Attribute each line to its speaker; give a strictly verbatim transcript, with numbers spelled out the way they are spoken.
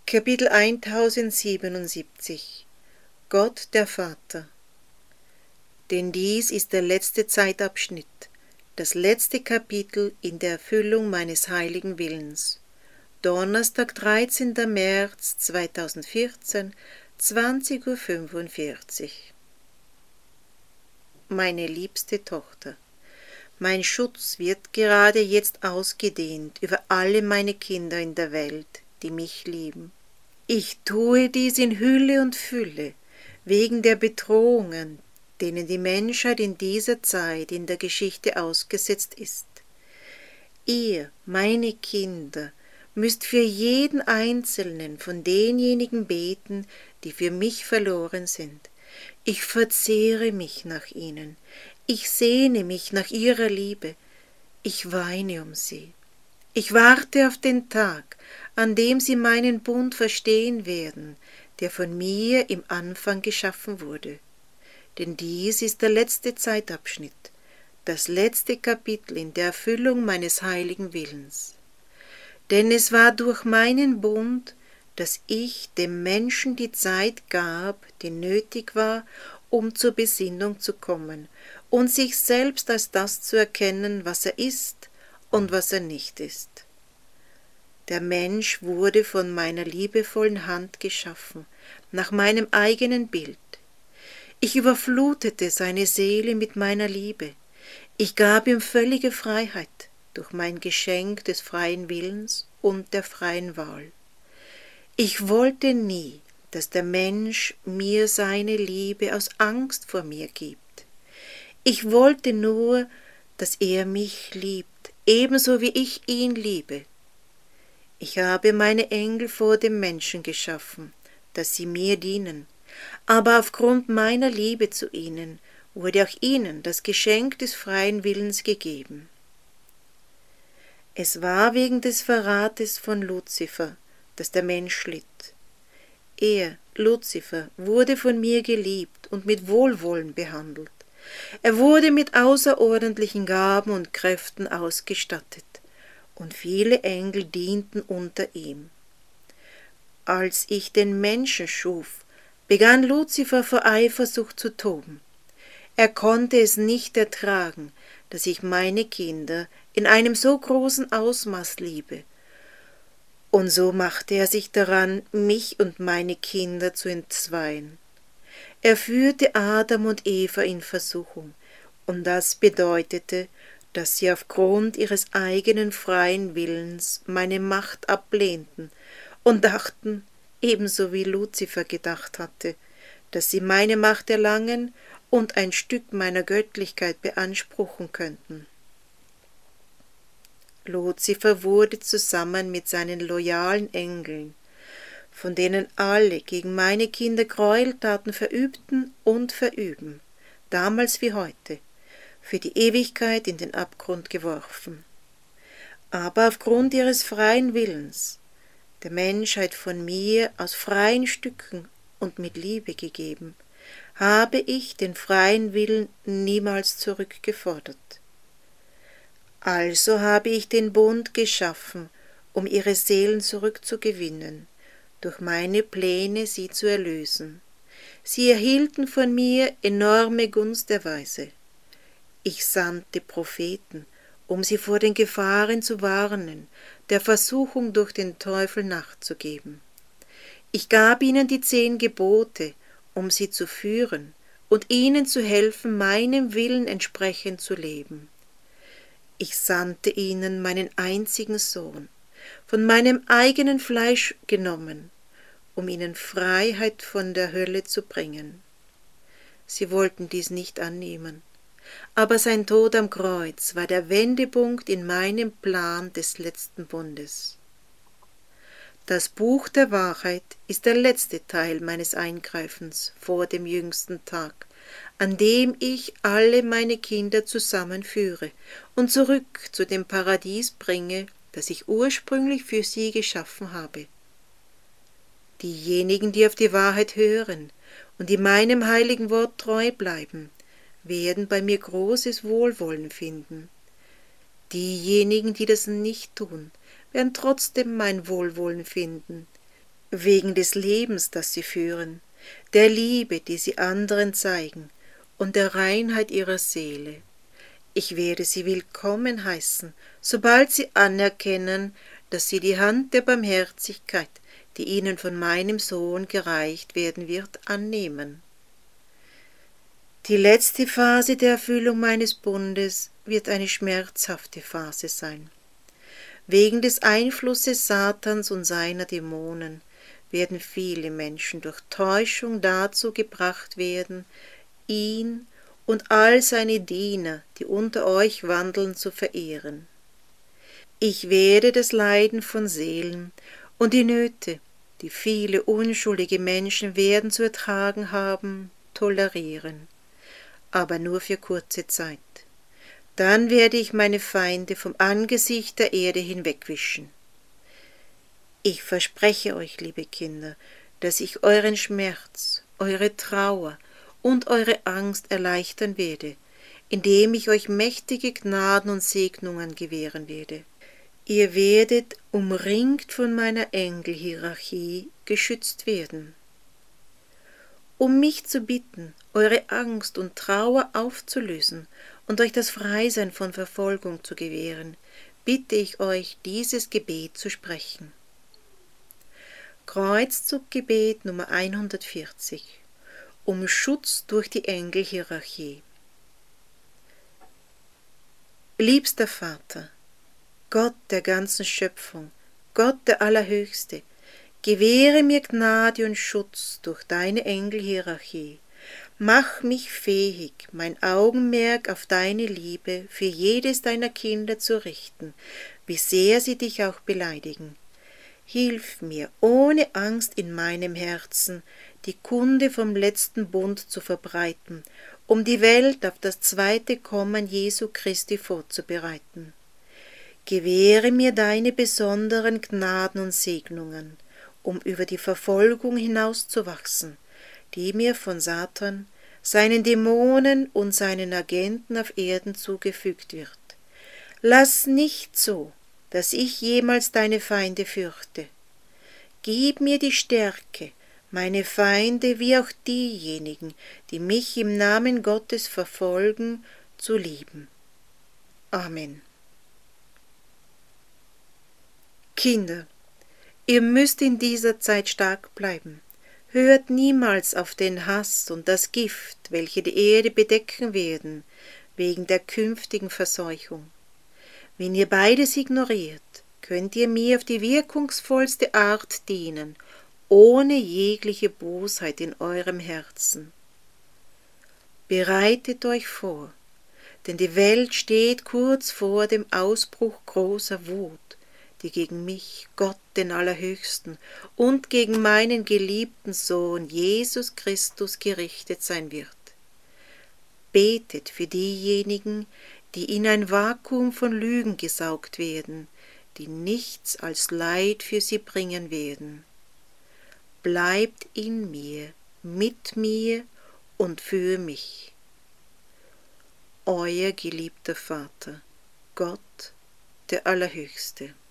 Speaker 1: Kapitel tausendsiebenundsiebzig Gott der Vater. Denn dies ist der letzte Zeitabschnitt, das letzte Kapitel in der Erfüllung meines heiligen Willens. Donnerstag, dreizehnter März zweitausendvierzehn, zwanzig Uhr fünfundvierzig. Meine liebste Tochter, mein Schutz wird gerade jetzt ausgedehnt über alle meine Kinder in der Welt, die mich lieben. Ich tue dies in Hülle und Fülle, wegen der Bedrohungen, denen die Menschheit in dieser Zeit in der Geschichte ausgesetzt ist. Ihr, meine Kinder, müsst für jeden einzelnen von denjenigen beten, die für mich verloren sind. Ich verzehre mich nach ihnen, ich sehne mich nach ihrer Liebe, ich weine um sie. Ich warte auf den Tag, an dem sie meinen Bund verstehen werden, der von mir im Anfang geschaffen wurde. Denn dies ist der letzte Zeitabschnitt, das letzte Kapitel in der Erfüllung meines heiligen Willens. Denn es war durch meinen Bund, dass ich dem Menschen die Zeit gab, die nötig war, um zur Besinnung zu kommen und sich selbst als das zu erkennen, was er ist und was er nicht ist. Der Mensch wurde von meiner liebevollen Hand geschaffen, nach meinem eigenen Bild. Ich überflutete seine Seele mit meiner Liebe. Ich gab ihm völlige Freiheit durch mein Geschenk des freien Willens und der freien Wahl. Ich wollte nie, dass der Mensch mir seine Liebe aus Angst vor mir gibt. Ich wollte nur, dass er mich liebt, ebenso wie ich ihn liebe. Ich habe meine Engel vor dem Menschen geschaffen, dass sie mir dienen, aber aufgrund meiner Liebe zu ihnen wurde auch ihnen das Geschenk des freien Willens gegeben. Es war wegen des Verrates von Luzifer, dass der Mensch litt. Er, Luzifer, wurde von mir geliebt und mit Wohlwollen behandelt. Er wurde mit außerordentlichen Gaben und Kräften ausgestattet, und viele Engel dienten unter ihm. Als ich den Menschen schuf, begann Luzifer vor Eifersucht zu toben. Er konnte es nicht ertragen, dass ich meine Kinder in einem so großen Ausmaß liebe, und so machte er sich daran, mich und meine Kinder zu entzweien. Er führte Adam und Eva in Versuchung, und das bedeutete, dass sie aufgrund ihres eigenen freien Willens meine Macht ablehnten und dachten, ebenso wie Luzifer gedacht hatte, dass sie meine Macht erlangen und ein Stück meiner Göttlichkeit beanspruchen könnten. Luzifer wurde zusammen mit seinen loyalen Engeln, von denen alle gegen meine Kinder Gräueltaten verübten und verüben, damals wie heute, für die Ewigkeit in den Abgrund geworfen. Aber aufgrund ihres freien Willens, der Menschheit von mir aus freien Stücken und mit Liebe gegeben, habe ich den freien Willen niemals zurückgefordert. Also habe ich den Bund geschaffen, um ihre Seelen zurückzugewinnen, durch meine Pläne sie zu erlösen. Sie erhielten von mir enorme Gunsterweise. Ich sandte Propheten, um sie vor den Gefahren zu warnen, der Versuchung durch den Teufel nachzugeben. Ich gab ihnen die zehn Gebote, um sie zu führen und ihnen zu helfen, meinem Willen entsprechend zu leben. Ich sandte ihnen meinen einzigen Sohn, von meinem eigenen Fleisch genommen, um ihnen Freiheit von der Hölle zu bringen. Sie wollten dies nicht annehmen. Aber sein Tod am Kreuz war der Wendepunkt in meinem Plan des letzten Bundes. Das Buch der Wahrheit ist der letzte Teil meines Eingreifens vor dem jüngsten Tag, an dem ich alle meine Kinder zusammenführe und zurück zu dem Paradies bringe, das ich ursprünglich für sie geschaffen habe. Diejenigen, die auf die Wahrheit hören und die meinem heiligen Wort treu bleiben, werden bei mir großes Wohlwollen finden. Diejenigen, die das nicht tun, werden trotzdem mein Wohlwollen finden, wegen des Lebens, das sie führen, der Liebe, die sie anderen zeigen, und der Reinheit ihrer Seele. Ich werde sie willkommen heißen, sobald sie anerkennen, dass sie die Hand der Barmherzigkeit, die ihnen von meinem Sohn gereicht werden wird, annehmen. Die letzte Phase der Erfüllung meines Bundes wird eine schmerzhafte Phase sein. Wegen des Einflusses Satans und seiner Dämonen werden viele Menschen durch Täuschung dazu gebracht werden, ihn und all seine Diener, die unter euch wandeln, zu verehren. Ich werde das Leiden von Seelen und die Nöte, die viele unschuldige Menschen werden zu ertragen haben, tolerieren, aber nur für kurze Zeit. Dann werde ich meine Feinde vom Angesicht der Erde hinwegwischen. Ich verspreche euch, liebe Kinder, dass ich euren Schmerz, eure Trauer und eure Angst erleichtern werde, indem ich euch mächtige Gnaden und Segnungen gewähren werde. Ihr werdet, umringt von meiner Engelhierarchie, geschützt werden. Um mich zu bitten, eure Angst und Trauer aufzulösen und euch das Freisein von Verfolgung zu gewähren, bitte ich euch, dieses Gebet zu sprechen. Kreuzzugsgebet Nummer hundertvierzig. Um Schutz durch die Engelhierarchie. Liebster Vater, Gott der ganzen Schöpfung, Gott der Allerhöchste, gewähre mir Gnade und Schutz durch deine Engelhierarchie. Mach mich fähig, mein Augenmerk auf deine Liebe für jedes deiner Kinder zu richten, wie sehr sie dich auch beleidigen. Hilf mir, ohne Angst in meinem Herzen, die Kunde vom letzten Bund zu verbreiten, um die Welt auf das zweite Kommen Jesu Christi vorzubereiten. Gewähre mir deine besonderen Gnaden und Segnungen, um über die Verfolgung hinauszuwachsen, die mir von Satan, seinen Dämonen und seinen Agenten auf Erden zugefügt wird. Lass nicht zu, dass ich jemals deine Feinde fürchte. Gib mir die Stärke, meine Feinde wie auch diejenigen, die mich im Namen Gottes verfolgen, zu lieben. Amen. Kinder, ihr müsst in dieser Zeit stark bleiben. Hört niemals auf den Hass und das Gift, welche die Erde bedecken werden, wegen der künftigen Verseuchung. Wenn ihr beides ignoriert, könnt ihr mir auf die wirkungsvollste Art dienen, ohne jegliche Bosheit in eurem Herzen. Bereitet euch vor, denn die Welt steht kurz vor dem Ausbruch großer Wut, die gegen mich, Gott den Allerhöchsten, und gegen meinen geliebten Sohn Jesus Christus gerichtet sein wird. Betet für diejenigen, die in ein Vakuum von Lügen gesaugt werden, die nichts als Leid für sie bringen werden. Bleibt in mir, mit mir und für mich. Euer geliebter Vater, Gott, der Allerhöchste.